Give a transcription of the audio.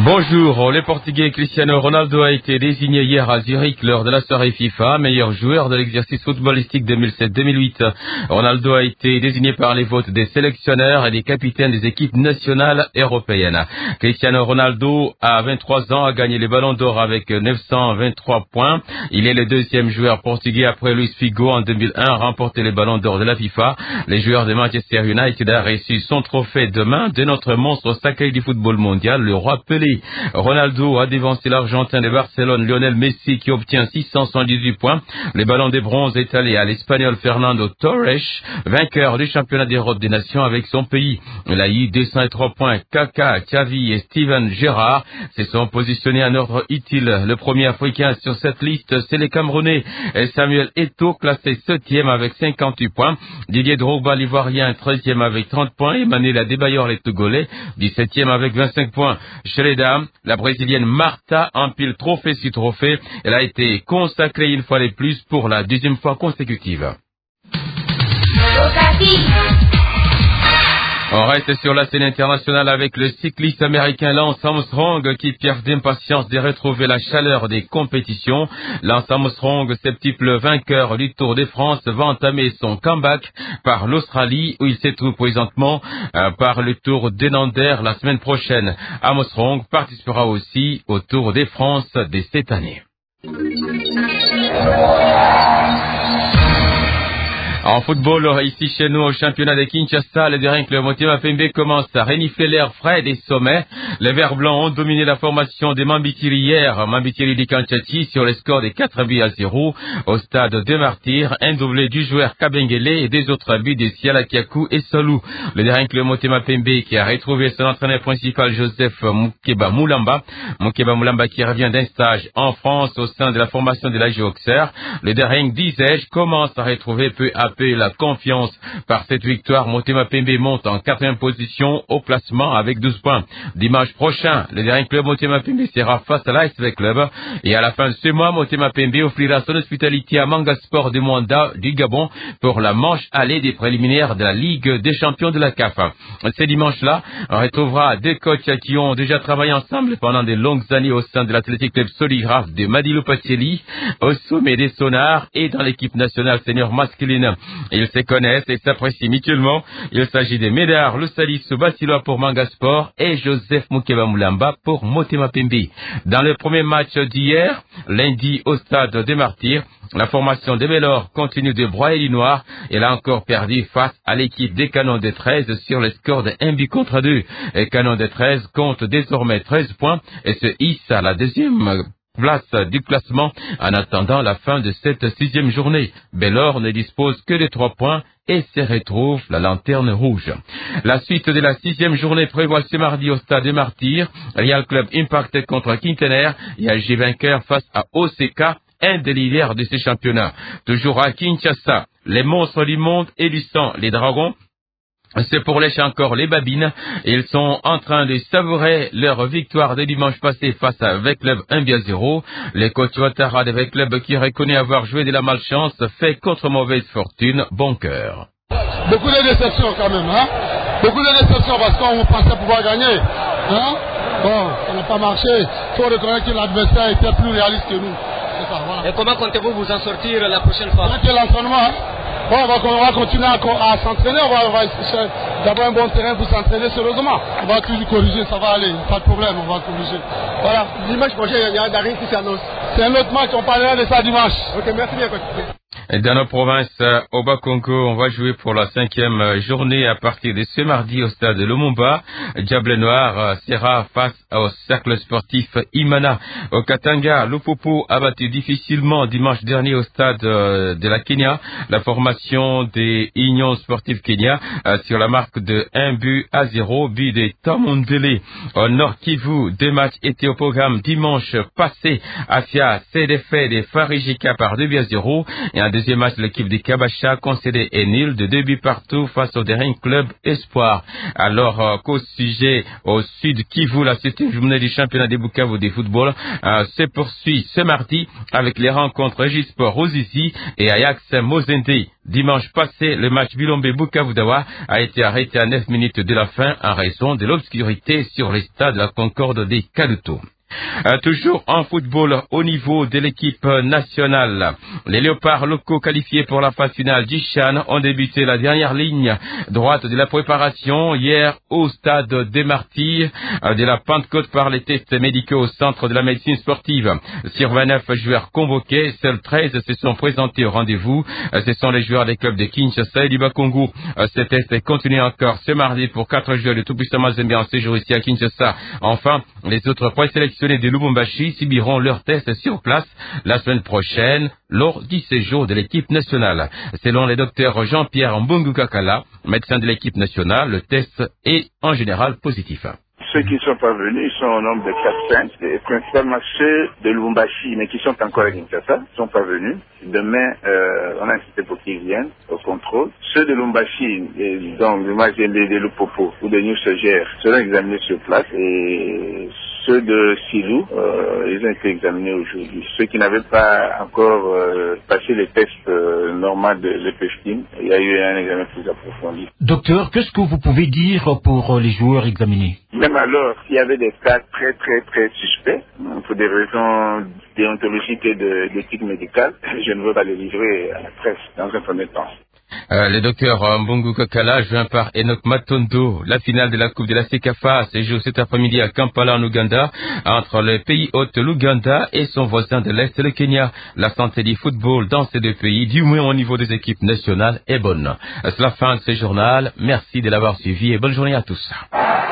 Bonjour, le Portugais Cristiano Ronaldo a été désigné hier à Zurich lors de la soirée FIFA meilleur joueur de l'exercice footballistique 2007-2008. Ronaldo a été désigné par les votes des sélectionneurs et des capitaines des équipes nationales européennes. Cristiano Ronaldo, à 23 ans, a gagné les ballons d'or avec 923 points. Il est le deuxième joueur portugais après Luis Figo en 2001 à remporter les ballons d'or de la FIFA. Les joueurs de Manchester United a reçu son trophée demain de notre monstre sacré du football mondial, le roi Pelé. Ronaldo a dévancé l'Argentin de Barcelone Lionel Messi qui obtient 678 points. Les ballons de bronze est allé à l'Espagnol Fernando Torres, vainqueur du championnat d'Europe des Nations avec son pays. Il a eu 203 points. Kaka, Xavi et Steven Gerrard se sont positionnés en ordre utile. Le premier africain sur cette liste, c'est le Camerounais Samuel Eto'o, classé 7e avec 58 points. Didier Drogba, l'Ivoirien, 13e avec 30 points. Emmanuel Adebayor, le Togolais, 17e avec 25 points. Chez les dames, la Brésilienne Marta empile trophée sur trophée. Elle a été consacrée une fois de plus pour la deuxième fois consécutive. On reste sur la scène internationale avec le cycliste américain Lance Armstrong qui perd d'impatience de retrouver la chaleur des compétitions. Lance Armstrong, septuple vainqueur du Tour de France, va entamer son comeback par l'Australie où il se trouve présentement par le Tour des Nanterre la semaine prochaine. Armstrong participera aussi au Tour de France de cette année. En football, ici chez nous, au championnat de Kinshasa, le Daring Club Motema Pembe commence à renifler l'air frais des sommets. Les Verts Blancs ont dominé la formation des Mambikiri hier, Mambikiri di Kanchati, sur le score de 4-0 au stade de Martyrs, un doublé du joueur Kabengele et des autres buts de Siala Kiakou et Solou. Le Daring Club Motema Pembe qui a retrouvé son entraîneur principal Joseph Mukeba Moulamba qui revient d'un stage en France au sein de la formation de la Auxerre. Le Daring, disais-je, commence à retrouver peu à peu la confiance. Par cette victoire, Motema Pembe monte en 4e position au classement avec 12 points. Dimanche prochain, le Daring Club Motema Pembe sera face à l'ASV Club et à la fin de ce mois, Motema Pembe offrira son hospitalité à Manga Sport de Mwanda du Gabon pour la manche allée des préliminaires de la Ligue des champions de la CAF. Ce dimanche-là, on retrouvera deux coachs qui ont déjà travaillé ensemble pendant de longues années au sein de l'Athletic Club Soligraphe de Madilou Pacelli, au sommet des Sonars et dans l'équipe nationale senior masculine. Ils se connaissent et s'apprécient mutuellement. Il s'agit de Médard Lusalis Basiloa pour Manga Sport et Joseph Mukeba Moulamba pour Motema Pembe. Dans le premier match d'hier, lundi au stade des Martyrs, la formation de Bellor continue de broyer du noir. Elle a encore perdu face à l'équipe des Canons de 13 sur le score de 1-2. Et Canons de 13 compte désormais 13 points et se hisse à la deuxième place du classement en attendant la fin de cette 6e journée. Bellor ne dispose que de 3 points et se retrouve la lanterne rouge. La suite de la 6e journée prévoit ce mardi au stade des Martyrs. Real Club Impact contre Quintenaire et AG vainqueur face à OCK, un des leaders de ce championnat. Toujours à Kinshasa, les monstres du monde et du sang, les Dragons, c'est pour lécher encore les babines. Ils sont en train de savourer leur victoire de dimanche passé face à V-Club 1-0. Les coachs Ouattara de V-Club qui reconnaît avoir joué de la malchance fait contre mauvaise fortune bon cœur. Beaucoup de déceptions quand même, hein. Beaucoup de déceptions parce qu'on pensait pouvoir gagner, hein. Bon, ça n'a pas marché. Il faut reconnaître que l'adversaire était plus réaliste que nous. C'est ça, voilà. Et comment comptez-vous vous en sortir la prochaine fois? Avec l'entraînement, hein. Bon, on va continuer à s'entraîner, on va essayer d'avoir un bon terrain pour s'entraîner sérieusement. On va toujours corriger, ça va aller, pas de problème, on va corriger. Voilà. Dimanche prochain, il y a un Daring qui s'annonce. C'est un autre match, on parlera de ça dimanche. Ok, merci bien, coach. Dans nos provinces, au Bas-Congo, on va jouer pour la 5e journée à partir de ce mardi au stade de Lumumba. Diable Noir sera face au cercle sportif Imana. Au Katanga, Lupupu a battu difficilement dimanche dernier au stade de la Kenya la formation des Unions sportives Kenya sur la marque de 1-0, but de Tamundele. Au Nord Kivu, 2 matchs étaient au programme dimanche passé. Afia s'est défait des Farijika par 2-0. Et Et un deuxième match de l'équipe du Kabasha concédé est nul de 2 buts partout face au Daring Club Espoir. Alors qu'au sujet au Sud Kivu, la 7e journée du championnat des Bukavu de football se poursuit ce mardi avec les rencontres Egisport Ozizi et Ajax Mozende. Dimanche passé, le match Bilombe-Bukavu-Dawa a été arrêté à 9 minutes de la fin en raison de l'obscurité sur les stades de la Concorde des Kaduto. Toujours en football au niveau de l'équipe nationale. Les léopards locaux qualifiés pour la phase finale du CHAN ont débuté la dernière ligne droite de la préparation hier au stade des Martyrs de la Pentecôte par les tests médicaux au centre de la médecine sportive. Sur 29 joueurs convoqués, seuls 13 se sont présentés au rendez-vous. Ce sont les joueurs des clubs de Kinshasa et du Bakongo. Ce test est continué encore ce mardi pour 4 joueurs de Tout-Puissant Mazembe en séjour ici à Kinshasa. Enfin, les autres présélectionnés de Lubumbashi subiront leur test sur place la semaine prochaine lors du séjour de l'équipe nationale. Selon le docteur Jean-Pierre Mbungu Kakala, médecin de l'équipe nationale, le test est en général positif. Ceux qui ne sont pas venus sont au nombre de 4-5, et principalement ceux de Lubumbashi, mais qui sont encore à Kinshasa, ne sont pas venus. Demain, on a insisté pour qu'ils viennent au contrôle. Ceux de Lubumbashi, donc le match de Lupopo ou de New Sogère, seront examinés sur place, et ceux de Silou, ils ont été examinés aujourd'hui. Ceux qui n'avaient pas encore passé les tests normaux de l'EPFTIN, il y a eu un examen plus approfondi. Docteur, qu'est-ce que vous pouvez dire pour les joueurs examinés? Même alors, il y avait des cas très suspects, pour des raisons déontologiques et d'éthique médicale. Je ne veux pas les livrer à la presse dans un premier temps. Le docteur Mbungu Kakala, joint par Enoch Matondo, la finale de la Coupe de la CECAFA se joue cet après-midi à Kampala en Ouganda, entre le pays hôte l'Ouganda et son voisin de l'Est, le Kenya. La santé du football dans ces deux pays, du moins au niveau des équipes nationales, est bonne. C'est la fin de ce journal. Merci de l'avoir suivi et bonne journée à tous.